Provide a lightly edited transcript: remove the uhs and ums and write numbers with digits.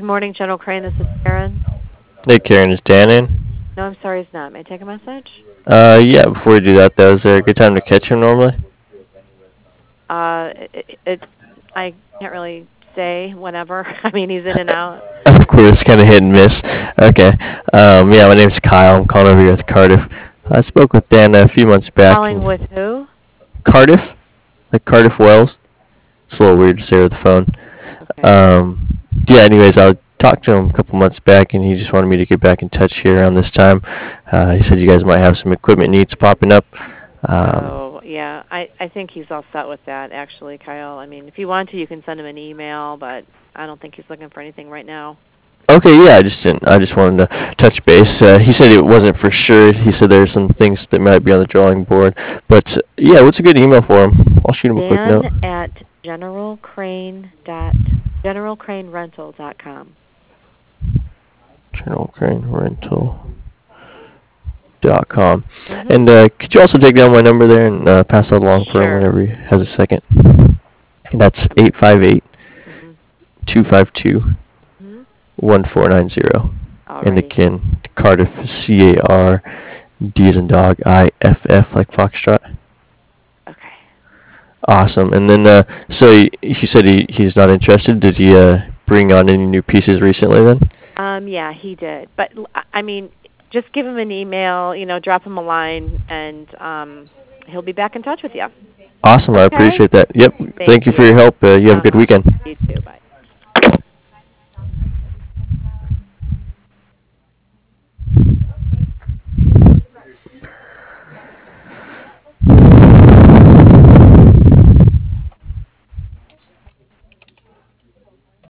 morning, General Crane. This is Karen. Hey Karen, is Dan in? No, I'm sorry, it's not. May I take a message? Yeah, before we do that though, is there a good time to catch him normally? It I can't really say whenever. I mean, he's in and out. Of course, kind of hit and miss. Okay. Yeah, my name's Kyle. I'm calling over here with Cardiff. I spoke with Dan a few months back. Calling with who? Cardiff? Like Cardiff Wells? It's a little weird to say over the phone. Okay. Um, yeah, anyways, I talked to him a couple months back, and he just wanted me to get back in touch here around this time. He said you guys might have some equipment needs popping up. Um, Oh, yeah. I think he's all set with that, actually, Kyle. I mean, if you want to, you can send him an email, but I don't think he's looking for anything right now. Okay, yeah, I just didn't. I just wanted to touch base. He said it wasn't for sure. He said there's some things that might be on the drawing board, but yeah, what's a good email for him? I'll shoot him a quick note. Dan at generalcranerental.com. GeneralCraneRental.com. Mhm. And could you also take down my number there and pass that along for him Sure. whenever he has a second? That's 858 Mhm. 252 Mhm. 1490. And Alrighty. again, Cardiff, C-A-R-D as in dog, I-F-F like Foxtrot. Okay. Awesome. And then, so he said he's not interested. Did he bring on any new pieces recently then? Yeah, he did. But I mean, just give him an email, drop him a line, and he'll be back in touch with you. Awesome. I Okay? appreciate that. Yep. Thank Thank you for your you. help. You have a good Uh-huh. weekend. You too. Bye.